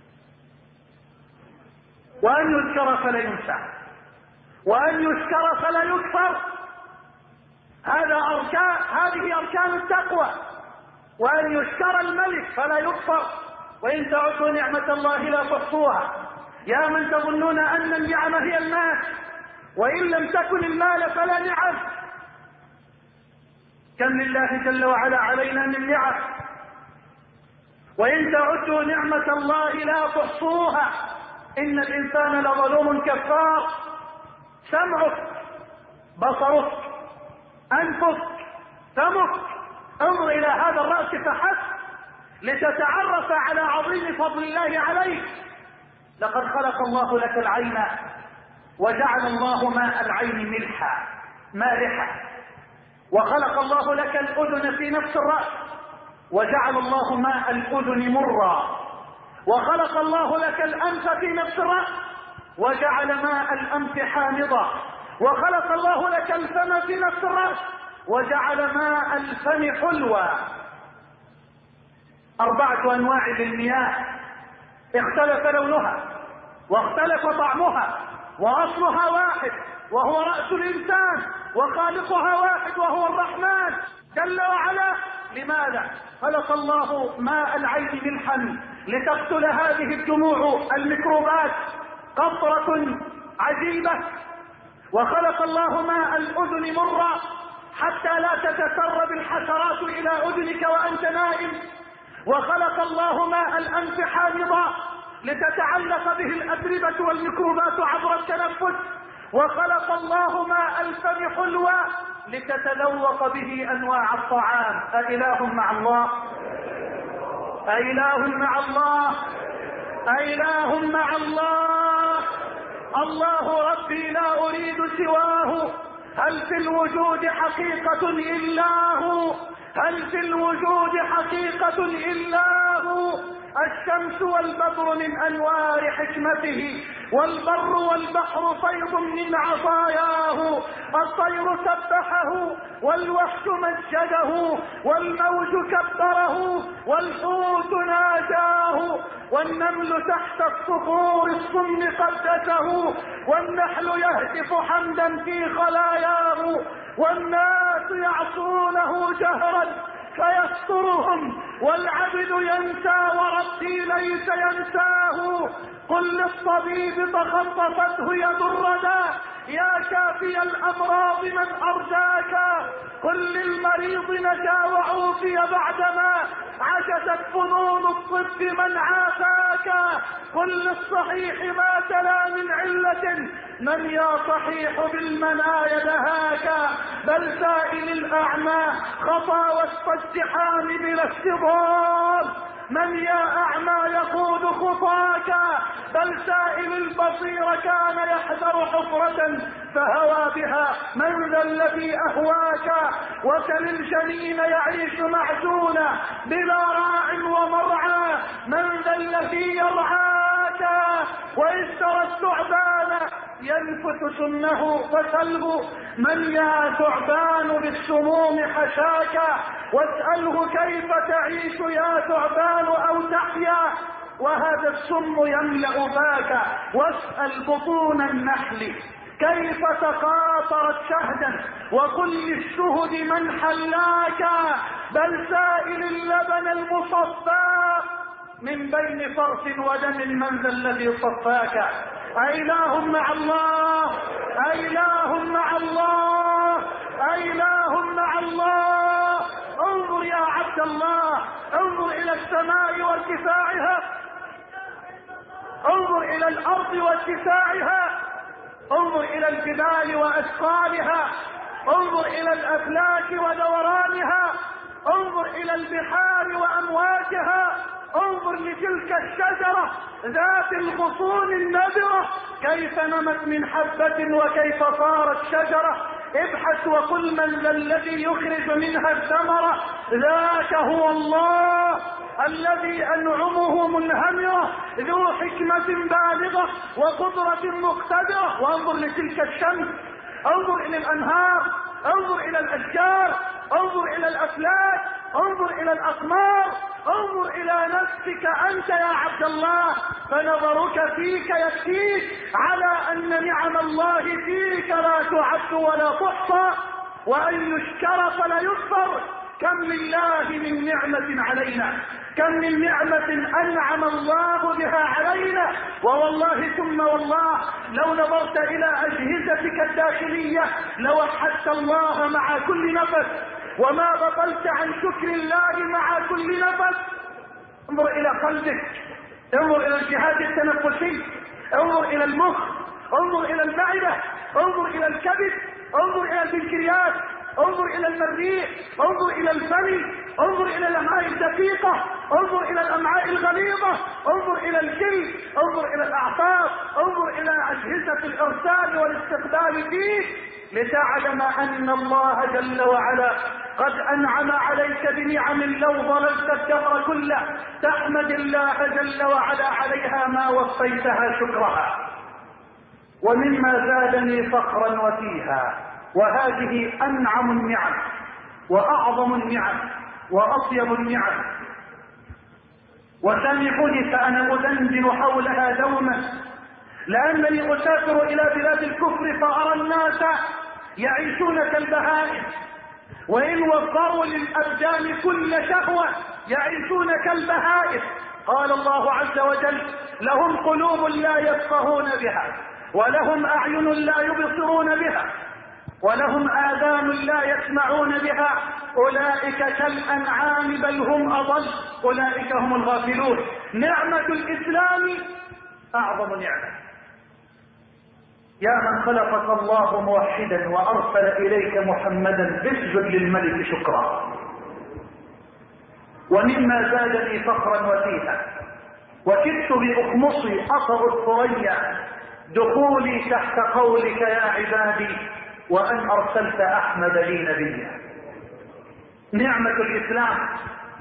وأن يذكر فلا ينسى، وأن يذكر فلا يكفر. هذا أركان، هذه أركان التقوى. وأن يشكر الملك فلا يكفر. وإن تعدوا نعمة الله لا تحصوها. يا من تظنون أن النعمة هي المال، وإن لم تكن المال فلا نعم. كم لله جل وعلا علينا من نعم، وإن تعدوا نعمة الله لا تحصوها. إن الإنسان لظلوم كفار. سمعك، بصرك، أنفك، فمك، انظر إلى هذا الرأس فحسب لتتعرف على عظيم فضل الله عليك. لقد خلق الله لك العين وجعل الله ماء العين ملحا مالحا، وخلق الله لك الأذن في نفس الرأس وجعل الله ماء الأذن مرا، وخلق الله لك الأنف في نفس الرأس وجعل ماء الأنف حامضا، وخلق الله لك الفم في نفس الرأس وجعل ماء الفم حلوا. أربعة أنواع للمياه اختلف لونها واختلف طعمها، وأصلها واحد وهو رأس الإنسان، وخالقها واحد وهو الرحمن جل وعلا. لماذا خلق الله ماء العين ملحا؟ لتقتل هذه الدموع الميكروبات، قطرة عجيبة. وخلق الله ماء الأذن مرا حتى لا تتسرب الحشرات إلى أذنك وأنت نائم. وخلق الله ماء الأنف حامضا لتتعلق به الأتربة والميكروبات عبر التنفس. وخلق الله ماء الفم حلوا لتتذوق به أنواع الطعام. أإله مع الله؟ أإله مع الله؟ أإله مع الله؟ الله ربي لا أريد سواه. هل في الوجود حقيقة إلا هو؟ هل في الوجود حقيقة إلا هو؟ الشمس والبدر من أنوار حكمته، والبر والبحر فيض من عطاياه. الطير سبحه والوحش مجده، والموج كبره والحوت ناجاه، والنمل تحت الصخور الصم قدسه، والنحل يهتف حمدا في خلاياه، والناس يعصونه جهرا فيسترهم، والعبد ينسى وربي ليس ينساه. قل للطبيب تخطفته يد الردى، يا شافي الأمراض من أرجاك. قل للمريض نجا وعوفي بعدما عاش فسدت فنون الطب من عافاك. قل للصحيح ما تلا من علة، من يا صحيح بالمنايا دهاك. بل سائل الأعمى خطى وسط الزحام بلا استضرار، من يا أعمى يقود خطاك. بل سائل البصير كان يحذر حفرة فهوى بها، من ذا الذي أهواك. وسل الجنين يعيش معزولا بلا راع ومرعى، من ذا الذي يرعاك. وإذ ترى الثعبان ينفث سمه فسله، من يا ثعبان بالسموم حشاك. واسأله كيف تعيش يا ثعبان أو تحيا، وهذا السم يملأ فاك. واسأل بطون النحل كيف تقاطرت شهدا، وقل للشهد من حلاك. بل سائل اللبن المصفى من بين فرث ودم، من ذا الذي صفاك. أإله مع الله، أإله مع الله، أإله مع الله. انظر يا عبد الله، انظر إلى السماء وارتفاعها، انظر إلى الأرض واتساعها، انظر إلى الجبال وأثقالها، انظر إلى الأفلاك ودورانها، انظر إلى البحار وأمواجها، انظر لتلك الشجرة ذات الغصون النضرة كيف نمت من حبة وكيف صارت شجرة. ابحث وقل من ذا الذي يخرج منها الثمرة، ذاك هو الله الذي أنعمه منهمرة، ذو حكمة بالغة وقدرة مقتدرة. وانظر لتلك الشمس، انظر إلى الأنهار، انظر إلى الأشجار، انظر إلى الأفلاك، انظر إلى الأقمار، انظر إلى نفسك أنت يا عبد الله، فنظرك فيك يكفيك على أن نعم الله فيك لا تعد ولا تحصى، وأن يشكر فلا يكفر. كم لله من نعمة علينا، كم من نعمة أنعم الله بها علينا. ووالله ثم والله لو نظرت إلى أجهزتك الداخلية لوحدت الله مع كل نفس، وما بطلت عن شكر الله مع كل نفس. انظر إلى قلبك، انظر إلى الجهاز التنفسي، انظر إلى المخ، انظر إلى المعدة، انظر إلى الكبد، انظر إلى البنكرياس، انظر إلى المريء، انظر إلى الفم، انظر إلى الأمعاء الدقيقة، انظر إلى الأمعاء الغليظة، انظر إلى الجلد، انظر إلى الأعصاب، انظر إلى أجهزة الإرسال والاستقبال فيه، لتعلم أن الله جل وعلا قد أنعم عليك بنعم لو ظللت الدهر كله تحمد الله جل وعلا عليها ما وفيتها شكرها. ومما زادني فخرا وفيها، وهذه أنعم النعم وأعظم النعم وأطيب النعم، وسامحوني فأنا أدندن حولها دوما، لأنني أسافر إلى بلاد الكفر فأرى الناس يعيشون كالبهائم، وإن وفروا للأبدان كل شهوة يعيشون كالبهائم. قال الله عز وجل: لهم قلوب لا يفقهون بها، ولهم أعين لا يبصرون بها، ولهم آذان لا يسمعون بها، أولئك كالأنعام بل هم أضل، أولئك هم الغافلون. نعمة الإسلام أعظم نعمة. يا من خلقك الله موحدا وأرسل إليك محمدا، اسجد للملك شكرا. ومما زادني فخرا وفيها، وكدت بأخمصي أطأ الثريا دخولي تحت قولك يا عبادي، وأن أرسلت أحمد لي نبيا. نعمة الإسلام،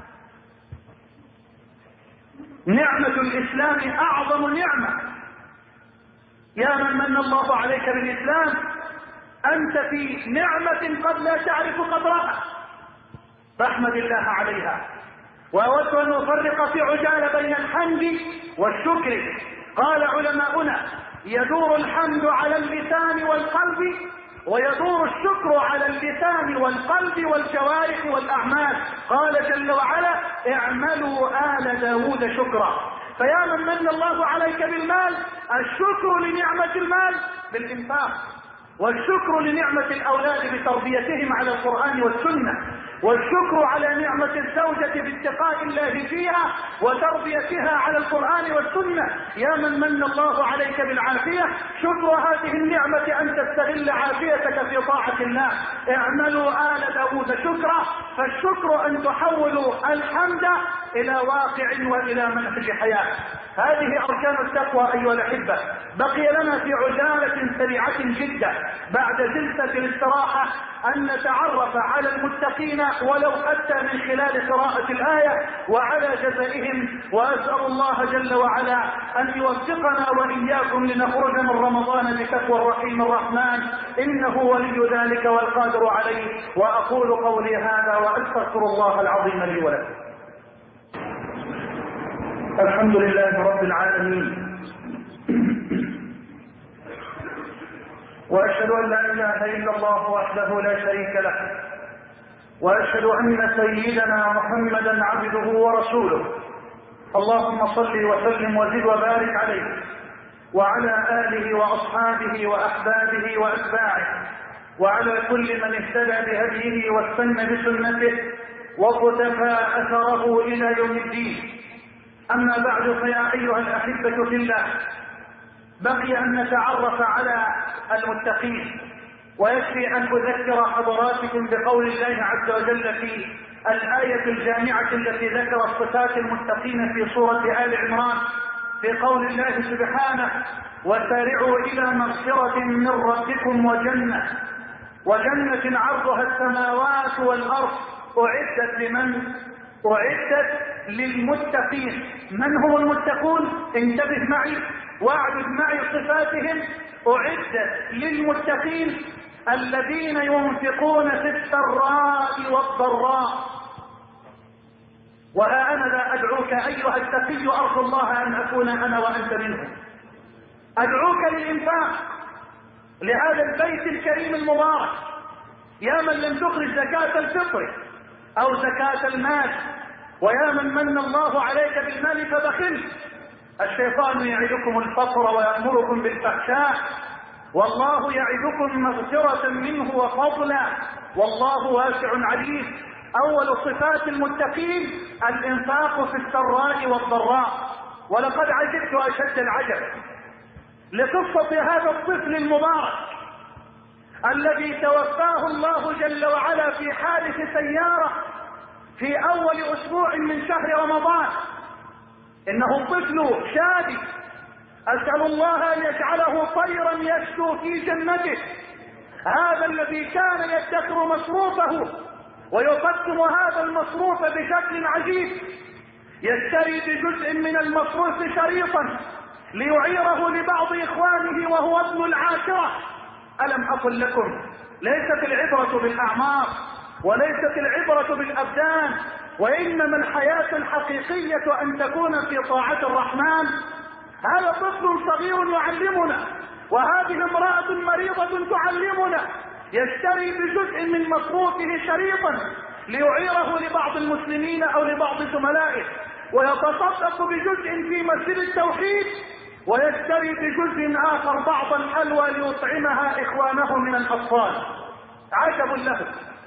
نعمة الإسلام أعظم نعمة. يا من من الله عليك بالإسلام، أنت في نعمة قد لا تعرف قدرها، فاحمد الله عليها. وأود أن أفرق في عجالة بين الحمد والشكر. قال علماؤنا: يدور الحمد على اللسان والقلب، ويدور الشكر على اللسان والقلب والجوارح والأعمال. قال جل وعلا: اعملوا آل داود شكرا. فيا من من الله عليك بالمال، الشكر لنعمة المال بالإنفاق، والشكر لنعمة الأولاد بتربيتهم على القرآن والسنة، والشكر على نعمة الزوجة بالتفكير لقاء الله فيها وتربيتها على القرآن والسنة. يا من من الله عليك بالعافية، شكر هذه النعمة أن تستغل عافيتك في طاعة الله. اعملوا آل داود شكرا، فالشكر أن تحولوا الحمد إلى واقع وإلى منهج حياة. هذه أركان التقوى أيها الأحبة. بقي لنا في عجالة سريعة جدا بعد جلسة الاستراحة أن نتعرف على المتقين ولو حتى من خلال قراءة الآية وعلى جزائهم. وأسأل الله جل وعلا أن يوفقنا وإياكم لنخرج من رمضان بتقوى الرحيم الرحمن، إنه ولي ذلك والقادر عليه. وأقول قولي هذا وأستغفر الله العظيم لي ولكم. الحمد لله رب العالمين، وأشهد أن لا إله إلا الله وحده لا شريك له، وأشهد أن سيدنا محمدا عبده ورسوله. اللهم صل وسلم وزد وبارك عليه وعلى آله وأصحابه وأحبابه وأتباعه وعلى كل من اهتدى بهديه واستنى بسنته وقتفى أثره إلى يوم الدين. أما بعد، فيا أيها الأحبة في الله، بقي أن نتعرف على المتقين، ويكفي أن أذكر حضراتكم بقول الله عز وجل في الآية الجامعة التي ذكر صفات المتقين في سورة آل عمران في قول الله سبحانه: وسارعوا إلى مغفرة من ربكم وجنة وجنة عرضها السماوات والأرض أعدت لمن؟ أعدت للمتقين. من هم المتقون؟ انتبه معي واعدد معي صفاتهم. أعدت للمتقين الذين ينفقون في السراء والضراء. وها أنا لا أدعوك أيها التقي، أرجو الله أن أكون أنا وأنت منهم. أدعوك للإنفاق لهذا البيت الكريم المبارك. يا من لم تخرج زكاة الفطر أو زكاة المال، ويا من من الله عليك بالمال فبخل. الشيطان يعدكم الفقر ويأمركم بالفحشاء، والله يعدكم مغفرة منه وفضلا، والله واسع عليم. أول صفات المتقين الإنفاق في السراء والضراء. ولقد عجبت أشد العجب لقصة هذا الطفل المبارك الذي توفاه الله جل وعلا في حادث سيارة في أول أسبوع من شهر رمضان. إنه طفل شادي، أسأل الله أن يجعله طيرا يشدو في جنته. هذا الذي كان يدخر مصروفه ويقسم هذا المصروف بشكل عجيب، يشتري بجزء من المصروف شريطا ليعيره لبعض إخوانه وهو ابن العاشرة. ألم أقل لكم ليست العبرة بالأعمار وليست العبرة بالأبدان، وإنما الحياة الحقيقية أن تكون في طاعة الرحمن. هذا طفل صغير يعلمنا، وهذه امرأة مريضة تعلمنا. يشتري بجزء من مصروفه شريطا ليعيره لبعض المسلمين أو لبعض زملائه، ويتصدق بجزء في مسجد التوحيد، ويشتري بجزء آخر بعض الحلوى ليطعمها إخوانه من الأطفال. عجب له،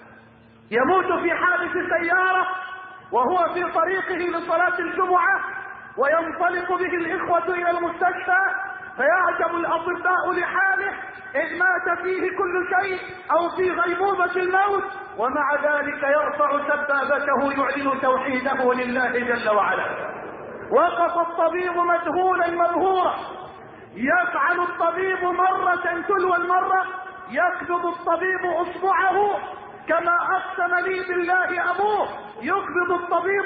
يموت في حادث سيارة وهو في طريقه لصلاة الجمعة، وينطلق به الإخوة إلى المستشفى، فيعجب الأطباء لحاله إذ مات فيه كل شيء أو في غيبوبة الموت، ومع ذلك يرفع سبابته يعلن توحيده لله جل وعلا. وقف الطبيب مذهولا مبهورا، يفعل الطبيب مرة تلو المرة، يقبض الطبيب أصبعه كما أقسم لي بالله أبوه، يقبض الطبيب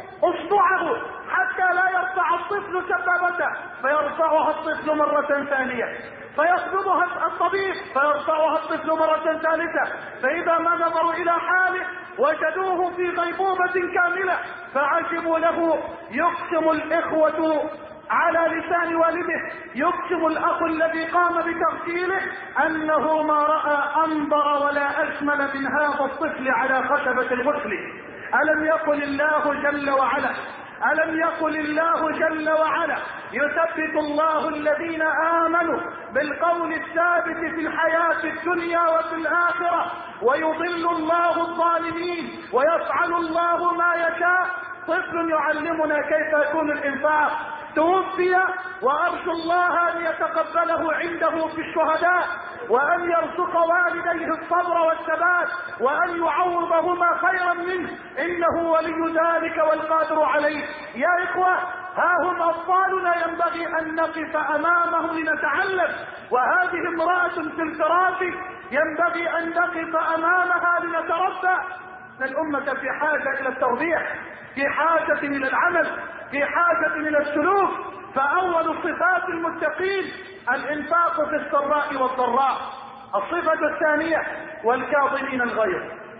أصبعه حتى لا يرفع الطفل سبابته، فيرفعها الطفل مرة ثانية، فيقبضها الطبيب فيرفعها الطفل مرة ثالثة، فإذا ما نظروا إلى حاله وجدوه في غيبوبة كاملة فعجبوا له. يقسم الإخوة على لسان والده، يقسم الأخ الذي قام بتغسيله أنه ما رأى أنظر ولا أجمل من هذا الطفل على خشبة الغسل. ألم يقل الله جل وعلا ألم يقل الله جل وعلا يثبت الله الذين آمنوا بالقول الثابت في الحياة الدنيا وفي الآخرة، ويضل الله الظالمين ويفعل الله ما يشاء. طفل يعلمنا كيف يكون الإنفاق، توفي وأرجو الله أن يتقبله عنده في الشهداء، وأن يرزق والديه الصبر والثبات، وأن يعوضهما خيرا منه، إنه ولي ذلك والقادر عليه. يا إخوة، ها هم أطفالنا ينبغي أن نقف أمامهم لنتعلم، وهذه امرأة في الفراش ينبغي أن نقف أمامها لنتربى. الأمة في حاجة إلى التربية، في حاجة إلى العمل، في حاجة إلى السلوك. فأول صفات المتقين الإنفاق في السراء والضراء. الصفة الثانية والكاظمين الغيظ.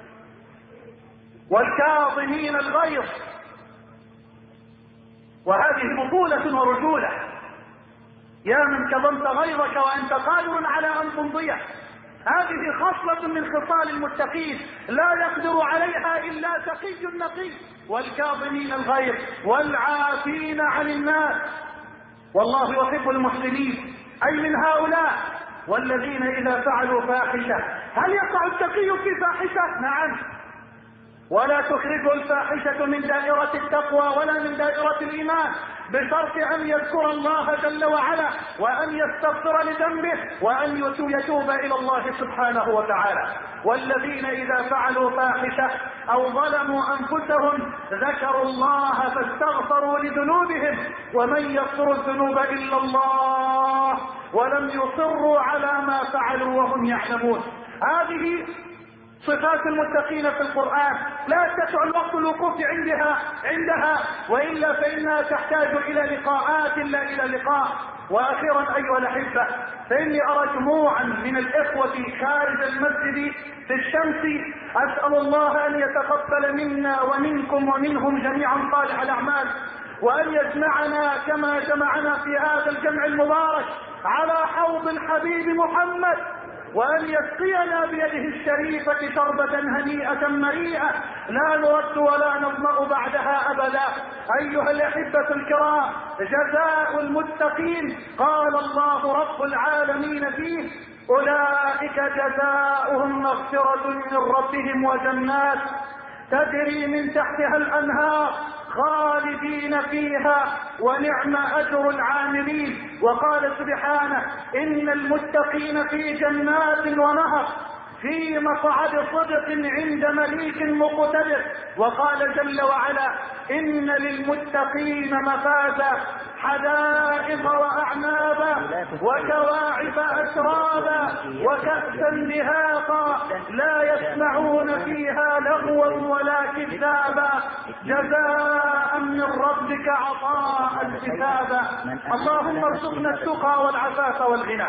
والكاظمين الغيظ، وهذه بطولة ورجولة. يا من كظمت غيظك وأنت قادر على أن تمضيه. هذه خصلة من خصال المتقين لا يقدر عليها إلا تقي نقي. والكاظمين الغيظ والعافين عن الناس، والله يحب المحسنين، أي من هؤلاء. والذين إذا فعلوا فاحشة، هل يقع التقي في فاحشة؟ نعم، ولا تخرج الفاحشة من دائرة التقوى ولا من دائرة الإيمان، بشرط أن يذكر الله جل وعلا، وأن يستغفر لذنبه، وأن يتوب إلى الله سبحانه وتعالى. والذين إذا فعلوا فاحشة أو ظلموا أنفسهم ذكروا الله فاستغفروا لذنوبهم، ومن يغفر الذنوب إلا الله، ولم يصروا على ما فعلوا وهم يعلمون. هذه صفات المتقين في القرآن، لا يتسع الوقت الوقوف عندها عندها وإلا فإنها تحتاج إلى لقاءات لا إلى لقاء. وأخيرا أيها الأحبة، فإني أرى جموعا من الإخوة خارج المسجد في الشمس، أسأل الله أن يتقبل منا ومنكم ومنهم جميعا صالح الأعمال، وأن يجمعنا كما جمعنا في هذا الجمع المبارك على حوض الحبيب محمد، وأن يسقينا بيده الشريفة شربة هنيئة مريئة لا نرد ولا نظمأ بعدها أبدا. أيها الأحبة الكرام، جزاء المتقين قال الله رب العالمين فيه: أولئك جزاؤهم مغفرة من ربهم وجنات تجري من تحتها الأنهار خالدين فيها ونعم أجر العاملين. وقال سبحانه: إن المتقين في جنات ونهر في مقعد صدق عند مليك مقتدر. وقال جل وعلا: إن للمتقين مفازا حدائق وأعنابا وكواعب أترابا وكأسا دهاقا لا يسمعون فيها لغوا ولا كذابا جزاء من ربك عطاء حسابا. اللهم ارزقنا التقى والعفاف والغنى،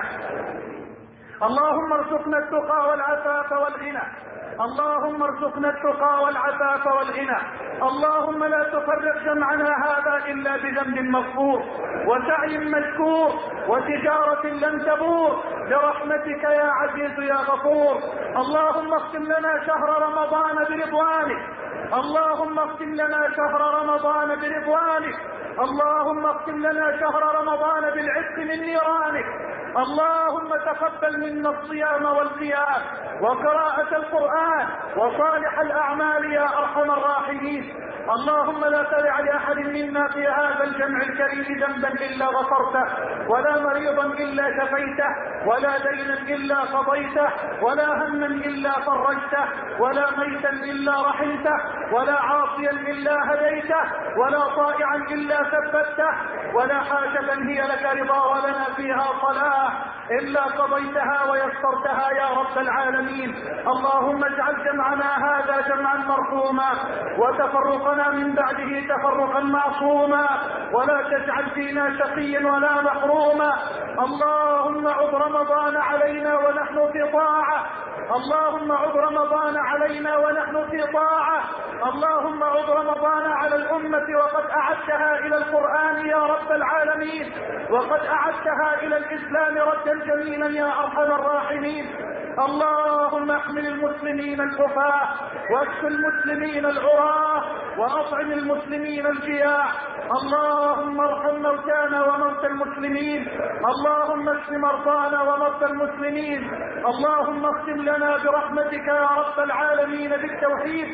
اللهم ارزقنا التقى والعفاف والغنى، اللهم ارزقنا التقى والعفاف والغنى. اللهم لا تفرق جمعنا هذا إلا بذنب مغفور وسعي مشكور وتجارة لن تبور برحمتك يا عزيز يا غفور. اللهم اختم لنا شهر رمضان برضوانك، اللهم اختم لنا شهر رمضان برضوانك، اللهم اختم لنا شهر رمضان بالعتق من نيرانك. اللهم تقبل منا الصيام والقيام وقراءة القرآن وصالح الأعمال يا أرحم الراحمين. اللهم لا تدع لأحد منا في هذا الجمع الكريم ذنبا إلا غفرته، ولا مريضا إلا شفيته، ولا دينا إلا قضيته، ولا هما إلا فرجته، ولا ميتا إلا رحمته، ولا عاصيا إلا هديته، ولا طائعا إلا ثبته، ولا حاجة هي لك رضا ولنا فيها صلاح إلا قضيتها ويسرتها يا رب العالمين. اللهم اجعل جمعنا هذا جمعا مرحوما وتفرقنا من بعده تفرقا معصوما، ولا تجعل فينا شقيا ولا محروما. اللهم عد رمضان علينا ونحن في طاعة، اللهم عد رمضان علينا ونحن في طاعة، اللهم عد رمضان على الأمة وقد أعدتها إلى القرآن يا رب العالمين، وقد أعدتها إلى الإسلام ردا جميلا يا أرحم الراحمين. اللهم احمل المسلمين الكفاة واكف المسلمين العراة وأطعم المسلمين الجياع. اللهم ارحم موتانا وموتى المسلمين، اللهم اشف مرضانا ومرضى المسلمين. اللهم اختم لنا برحمتك يا رب العالمين بالتوحيد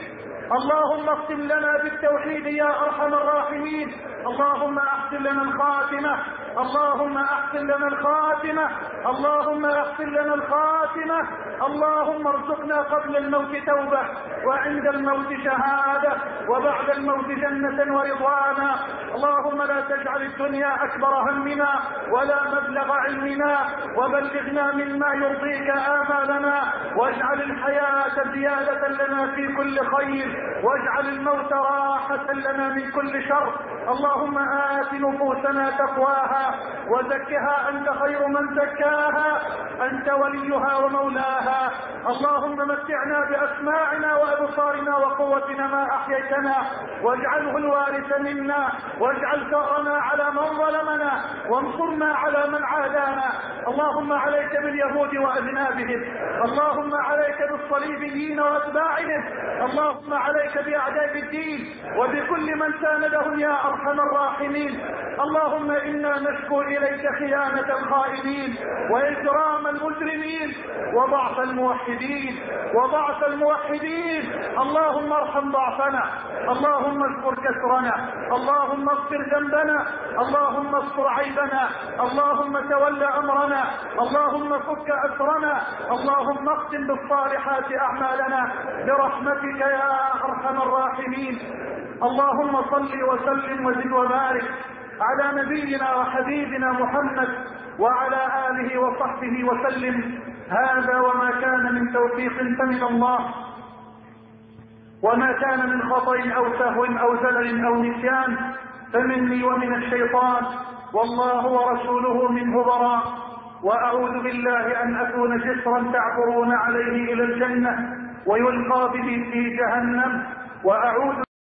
اللهم اختم لنا بالتوحيد يا أرحم الراحمين. اللهم أحسن لنا الخاتمة، اللهم أحسن لنا الخاتمة، اللهم أحسن لنا الخاتمة. اللهم ارزقنا قبل الموت توبة، وعند الموت شهادة، وبعد الموت جنة ورضوانا. اللهم لا تجعل الدنيا أكبر همنا ولا مبلغ علمنا، وبلغنا مما يرضيك آمالنا، واجعل الحياة زيادة لنا في كل خير، واجعل الموت راحة لنا من كل شر. اللهم آت نفوسنا تقواها وزكها أنت خير من زكاها، أنت وليها ومولاها. اللهم متعنا بأسماعنا وأبصارنا وقوتنا ما أحييتنا، واجعله الوارث منا، واجعل ثأرنا على من ظلمنا، وانصرنا على من عادانا. اللهم عليك باليهود وأذنابهم، اللهم عليك بالصليبيين وأتباعهم، اللهم عليك بأعداء الدين وبكل من ساندهم يا أرحم الراحمين. اللهم إنا نشكو إليك خيانة الخائنين وإجرام المجرمين وضعف الموحدين وضعف الموحدين. اللهم ارحم ضعفنا، اللهم اذكر كسرنا، اللهم اغفر ذنبنا، اللهم استر عيبنا، اللهم تول أمرنا، اللهم فك أسرنا، اللهم اختم بالصالحات أعمالنا برحمتك يا أرحم الراحمين. اللهم صل وسلم وزد وبارك على نبينا وحبيبنا محمد وعلى آله وصحبه وسلم. هذا وما كان من توفيق فمن الله، وما كان من خطأ أو سهو أو زلل أو نسيان فمني ومن الشيطان، والله ورسوله منه براء. وأعوذ بالله أن أكون جسرا تعبرون عليه إلى الجنة ويلقى به في جهنم، وأعوذ